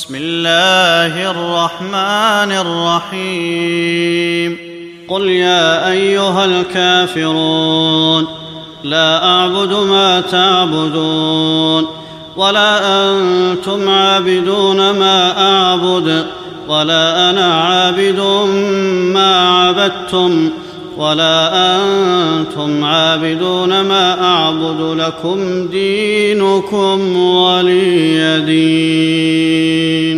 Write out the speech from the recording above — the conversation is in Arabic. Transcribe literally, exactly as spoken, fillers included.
بسم الله الرحمن الرحيم قل يا أيها الكافرون لا أعبد ما تعبدون ولا أنتم عابدون ما أعبد ولا أنا عابد ما عبدتم ولا أنتم عابدون ما أعبد لكم دينكم ولي دين.